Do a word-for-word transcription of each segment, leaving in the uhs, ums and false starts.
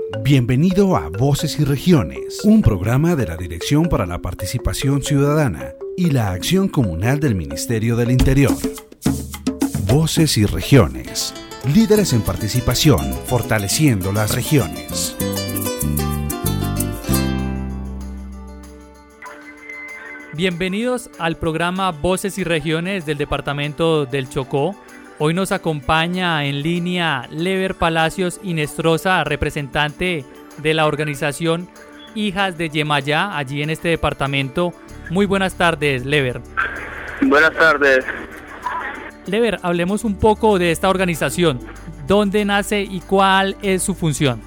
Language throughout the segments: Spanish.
Bienvenido a Voces y Regiones, un programa de la Dirección para la Participación Ciudadana y la Acción Comunal del Ministerio del Interior. Voces y Regiones, líderes en participación, fortaleciendo las regiones. Bienvenidos al programa Voces y Regiones del Departamento del Chocó. Hoy nos acompaña en línea Lever Palacios Inestrosa, representante de la organización Hijas de Yemayá, allí en este departamento. Muy buenas tardes, Lever. Buenas tardes. Lever, hablemos un poco de esta organización. ¿Dónde nace y cuál es su función?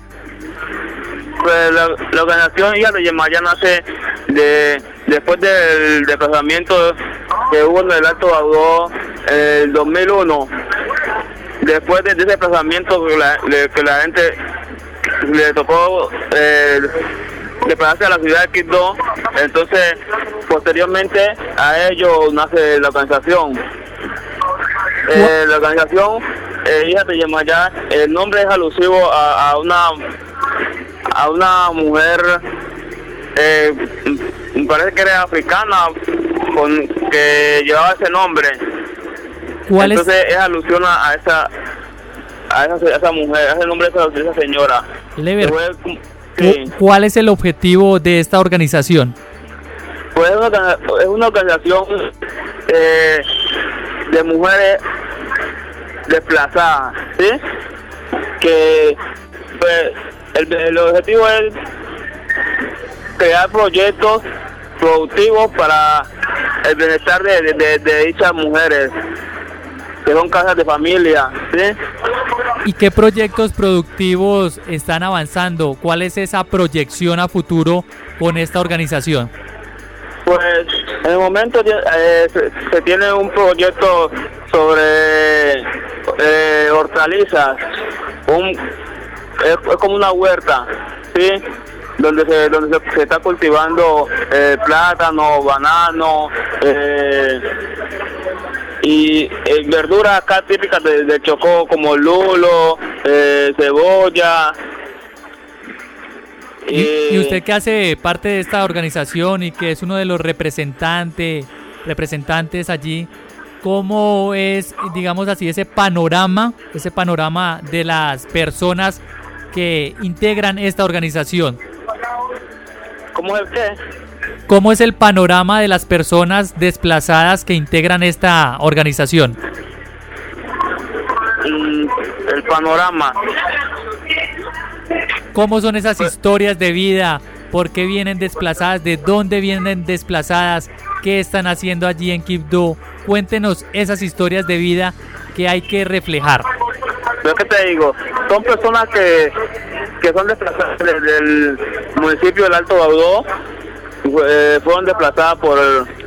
Pues la, la organización Hijas de Yemayá nace de, después del desplazamiento que hubo en el Alto Baudó en el dos mil uno. Después de ese desplazamiento que la, que la gente le tocó eh, desplazarse a la ciudad de Quibdó, entonces posteriormente a ello nace la organización. Eh, la organización eh, Hijas de Yemayá, el nombre es alusivo a, a una a una mujer, eh, me parece que era africana, con que llevaba ese nombre. ¿Cuál Entonces es? es alusión a esa a esa, a esa mujer, a ese nombre de esa señora. Lever, Fue, sí. ¿cuál es el objetivo de esta organización? Pues es una, es una organización eh, de mujeres desplazadas, ¿sí? Que pues, el, el objetivo es crear proyectos productivos para el bienestar de, de, de, de dichas mujeres, que son casas de familia, ¿sí? ¿Y qué proyectos productivos están avanzando? ¿Cuál es esa proyección a futuro con esta organización? Pues en el momento eh, se, se tiene un proyecto sobre eh, hortalizas, un, es, es como una huerta, ¿sí? donde se donde se, se está cultivando eh, plátano, banano, eh, y eh, verduras acá típicas de, de Chocó como lulo, eh, cebolla. ¿Y, eh, ¿Y usted que hace parte de esta organización y que es uno de los representantes representantes allí, cómo es, digamos así, ese panorama, ese panorama de las personas que integran esta organización? ¿Cómo es el qué? ¿Cómo es el panorama de las personas desplazadas que integran esta organización? Mm, el panorama. ¿Cómo son esas historias de vida? ¿Por qué vienen desplazadas? ¿De dónde vienen desplazadas? ¿Qué están haciendo allí en Quibdó? Cuéntenos esas historias de vida que hay que reflejar. Yo que te digo, son personas que, que son desplazadas desde el municipio del Alto Baudó, eh, fueron desplazadas por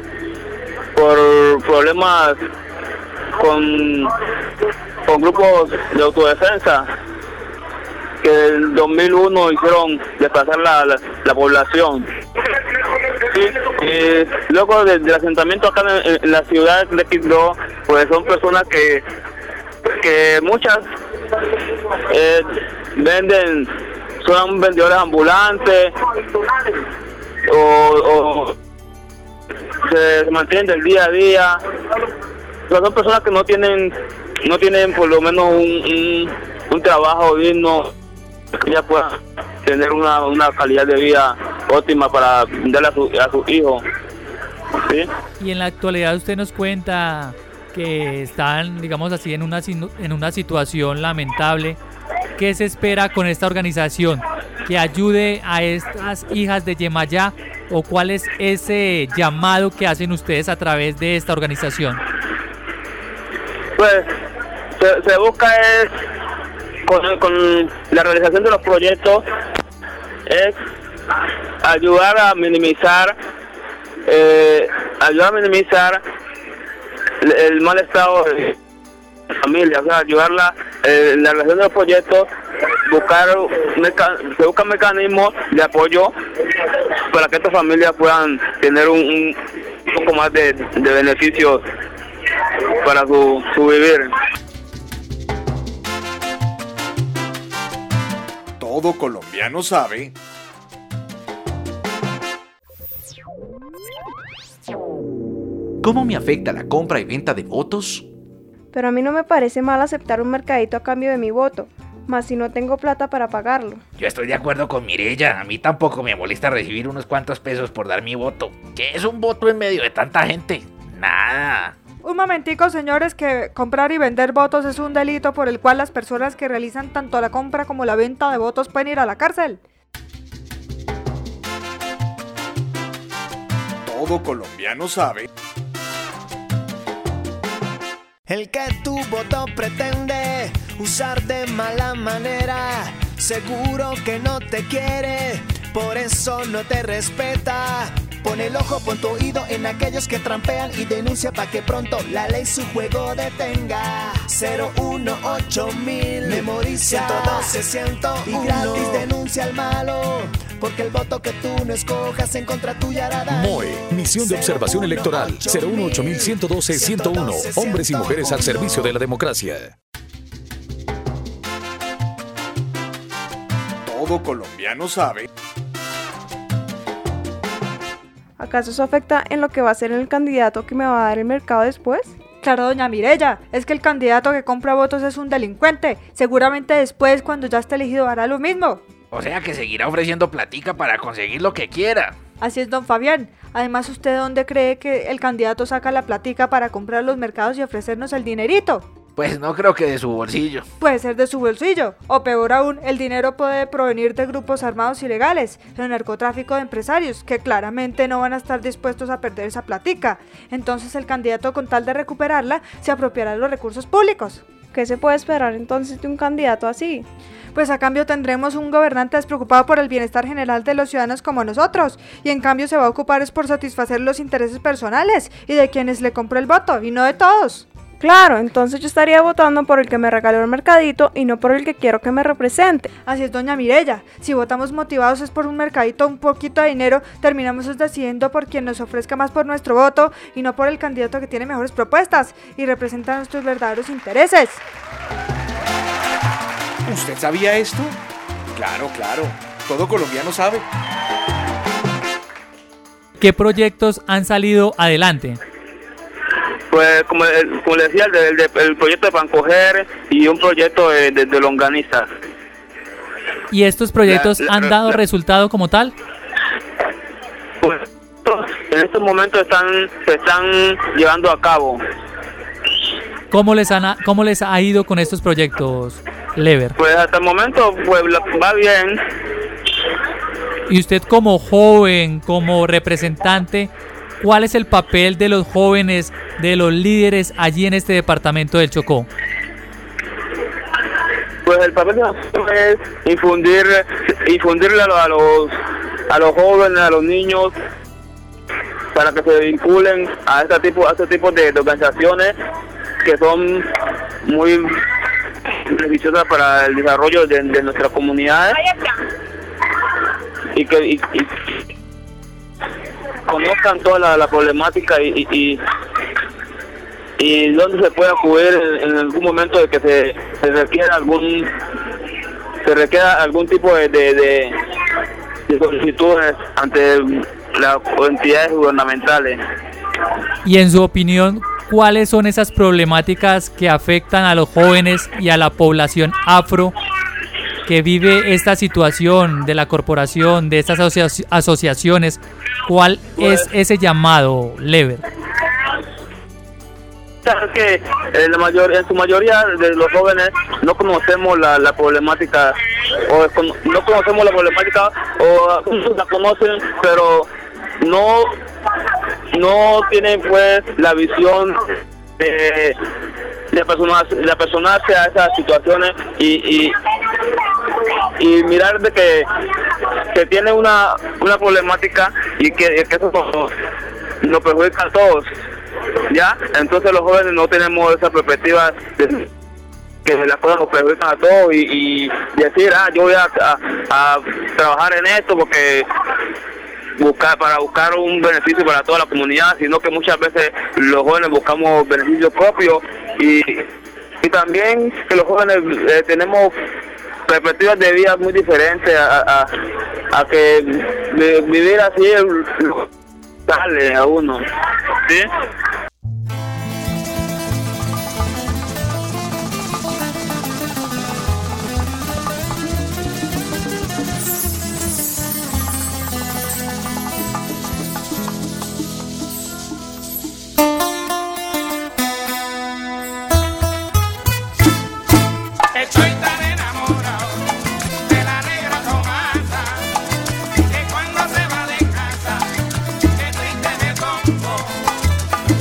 por problemas con, con grupos de autodefensa que en el dos mil uno hicieron desplazar la, la, la población. Sí, eh, luego del de asentamiento acá en, en la ciudad de Quibdó, pues son personas que que muchas eh, venden, son vendedores ambulantes o, o se, se mantienen del día a día. Pero son personas que no tienen no tienen por lo menos un, un, un trabajo digno que ya puedan tener una, una calidad de vida óptima para darle a su, a sus hijos, ¿sí? Y en la actualidad usted nos cuenta que están, digamos así, en una en una situación lamentable. ¿Qué se espera con esta organización? ¿Que ayude a estas hijas de Yemayá? ¿O cuál es ese llamado que hacen ustedes a través de esta organización? Pues se, se busca es con, con la realización de los proyectos es ayudar a minimizar eh, ayudar a minimizar el, el mal estado de la familia, o sea, ayudarla eh, en la realización de los proyectos, buscar meca, se buscan mecanismos de apoyo para que estas familias puedan tener un, un poco más de, de beneficios para su, su vivir. Todo colombiano sabe. ¿Cómo me afecta la compra y venta de votos? Pero a mí no me parece mal aceptar un mercadito a cambio de mi voto, más si no tengo plata para pagarlo. Yo estoy de acuerdo con Mireya, a mí tampoco me molesta recibir unos cuantos pesos por dar mi voto. ¿Qué es un voto en medio de tanta gente? Nada. Un momentico, señores, que comprar y vender votos es un delito por el cual las personas que realizan tanto la compra como la venta de votos pueden ir a la cárcel. Todo colombiano sabe. El que tu voto pretende usar de mala manera, seguro que no te quiere, por eso no te respeta. Pon el ojo, pon tu oído en aquellos que trampean y denuncia pa' que pronto la ley su juego detenga. Cero uno ocho mil, memoriza ciento doce, ciento uno y gratis denuncia al malo, porque el voto que tú no escojas en contra tuya hará daño. M O E, Misión de Observación Electoral, cero uno ocho mil ciento doce, ciento uno, hombres y mujeres al servicio de la democracia. Todo colombiano sabe. ¿Acaso eso afecta en lo que va a ser el candidato que me va a dar el mercado después? Claro, doña Mireya, es que el candidato que compra votos es un delincuente. Seguramente después, cuando ya esté elegido, hará lo mismo. O sea que seguirá ofreciendo platica para conseguir lo que quiera. Así es, don Fabián. Además, ¿usted dónde cree que el candidato saca la platica para comprar los mercados y ofrecernos el dinerito? Pues no creo que de su bolsillo. Puede ser de su bolsillo, o peor aún, el dinero puede provenir de grupos armados ilegales, el narcotráfico de empresarios, que claramente no van a estar dispuestos a perder esa platica. Entonces el candidato, con tal de recuperarla, se apropiará de los recursos públicos. ¿Qué se puede esperar entonces de un candidato así? Pues a cambio tendremos un gobernante despreocupado por el bienestar general de los ciudadanos como nosotros, y en cambio se va a ocupar es por satisfacer los intereses personales y de quienes le compró el voto, y no de todos. Claro, entonces yo estaría votando por el que me regaló el mercadito y no por el que quiero que me represente. Así es, doña Mireya. Si votamos motivados es por un mercadito, un poquito de dinero, terminamos decidiendo por quien nos ofrezca más por nuestro voto y no por el candidato que tiene mejores propuestas y representa nuestros verdaderos intereses. ¿Usted sabía esto? Claro, claro. Todo colombiano sabe. ¿Qué proyectos han salido adelante? Pues como, como le decía, el, el, el proyecto de Pancoger y un proyecto de, de, de longaniza. ¿Y estos proyectos la, la, han dado la, resultado como tal? Pues en estos momentos están se están llevando a cabo. ¿Cómo les, han, cómo les ha ido con estos proyectos, Lever? Pues hasta el momento pues va bien. Y usted como joven, como representante, ¿cuál es el papel de los jóvenes, de los líderes allí en este departamento del Chocó? Pues el papel de los jóvenes es infundir, infundirle a los, a los jóvenes, a los niños, para que se vinculen a este tipo, a este tipo de, de organizaciones que son muy beneficiosas para el desarrollo de, de nuestras comunidades y que y, y conozcan toda la, la problemática y, y, y, y dónde se puede acudir en, en algún momento de que se, se requiera algún se requiera algún tipo de, de, de, de solicitudes ante las entidades gubernamentales. Y en su opinión, ¿cuáles son esas problemáticas que afectan a los jóvenes y a la población afro que vive esta situación de la corporación, de estas asoci- asociaciones? ¿Cuál es ese llamado, Lever? Que eh, la mayor, en su mayoría de los jóvenes no conocemos la, la problemática o no conocemos la problemática o la conocen pero no no tienen pues la visión de de personarse, de personarse a esas situaciones y, y y mirar de que que tiene una una problemática y que, que eso nos, nos perjudica a todos, ya. Entonces los jóvenes no tenemos esa perspectiva de que las cosas nos perjudican a todos y, y decir ah yo voy a, a, a trabajar en esto porque buscar para buscar un beneficio para toda la comunidad, sino que muchas veces los jóvenes buscamos beneficios propios y y también que los jóvenes eh, tenemos perspectivas de vida muy diferentes a, a, a que vi- vivir así sale a uno, ¿sí? Estoy tan enamorado de la negra Tomasa, que cuando se va de casa, qué triste me pongo.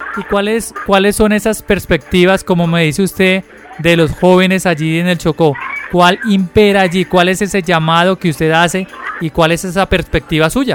¿Y cuáles, cuáles son esas perspectivas, como me dice usted, de los jóvenes allí en el Chocó? ¿Cuál impera allí? ¿Cuál es ese llamado que usted hace y cuál es esa perspectiva suya?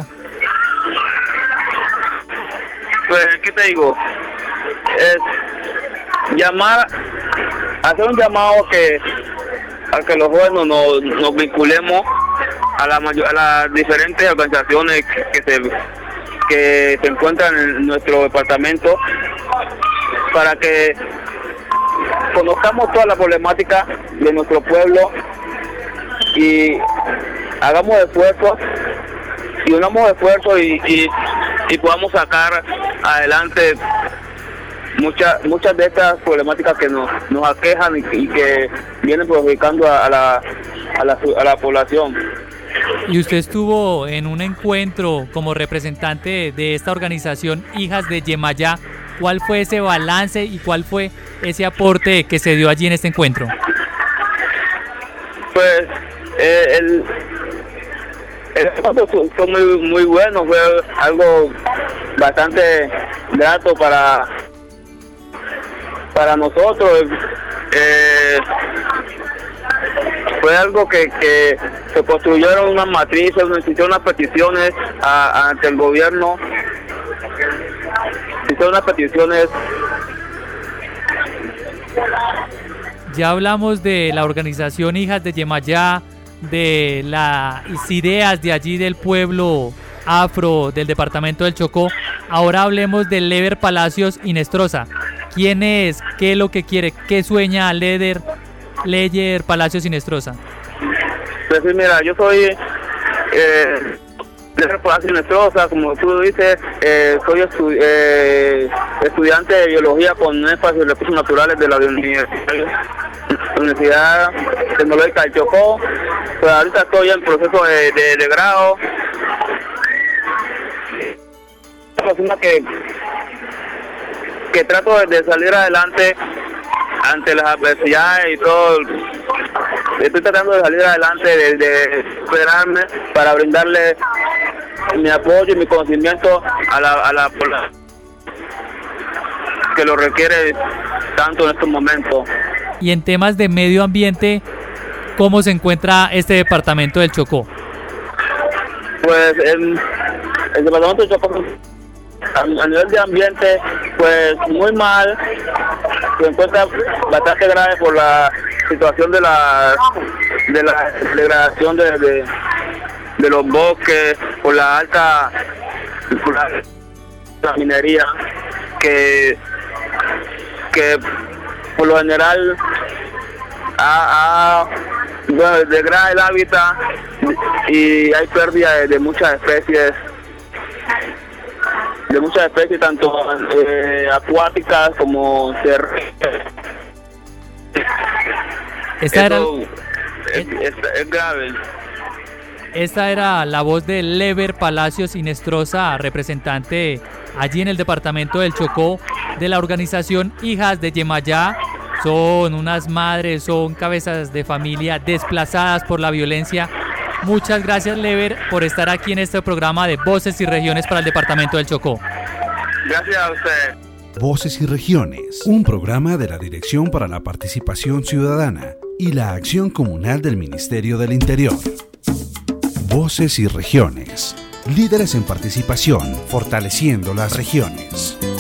Pues, ¿qué te digo? Es llamar, hacer un llamado que a que los jóvenes nos, nos vinculemos a, la mayor, a las diferentes organizaciones que, que se que se encuentran en nuestro departamento para que conozcamos toda la problemática de nuestro pueblo y hagamos esfuerzos y unamos esfuerzos y, y, y podamos sacar adelante muchas muchas de estas problemáticas que nos, nos aquejan y, y que vienen perjudicando a, a, la, a, la, a la población. Y usted estuvo en un encuentro como representante de esta organización Hijas de Yemayá. ¿Cuál fue ese balance y cuál fue ese aporte que se dio allí en este encuentro? Pues eh, el, el encuentro fue muy, muy bueno, fue algo bastante grato para, para nosotros. Eh, fue algo que, que se construyeron unas matrices, se hicieron unas peticiones a, ante el gobierno, se hicieron unas peticiones. Ya hablamos de la organización Hijas de Yemayá, de las ideas de allí del pueblo afro del departamento del Chocó. Ahora hablemos de Lever Palacios Inestrosa. ¿Quién es? ¿Qué es lo que quiere? ¿Qué sueña Lever, Lever Palacios Inestrosa? Pues sí, mira, yo soy eh, Lever Palacios Inestrosa, como tú dices, eh, soy estu eh, estudiante de biología con énfasis en recursos naturales de la Universidad Tecnológica del Chocó. Pues ahorita estoy en proceso de, de, de grado. Una persona que que trato de, de salir adelante ante las adversidades y todo. Estoy tratando de salir adelante, de, de superarme para brindarle mi apoyo y mi conocimiento a la, a la población que lo requiere tanto en estos momentos. Y en temas de medio ambiente, ¿cómo se encuentra este departamento del Chocó? Pues el, el departamento del Chocó, a, a nivel de ambiente, pues muy mal, se encuentra bastante grave por la situación de la de la degradación de, de, de los bosques, por la alta por la, la minería que que por lo general ha, ha bueno, degrada el hábitat y hay pérdida de, de muchas especies de muchas especies tanto eh, acuáticas como terrestres. Esta era, es, es, es grave. Esta era la voz de Lever Palacios Inestrosa, representante allí en el departamento del Chocó de la organización Hijas de Yemayá. Son unas madres, son cabezas de familia desplazadas por la violencia. Muchas gracias, Lever, por estar aquí en este programa de Voces y Regiones para el departamento del Chocó. Gracias a usted. Voces y Regiones, un programa de la Dirección para la Participación Ciudadana y la Acción Comunal del Ministerio del Interior. Voces y Regiones, líderes en participación, fortaleciendo las regiones.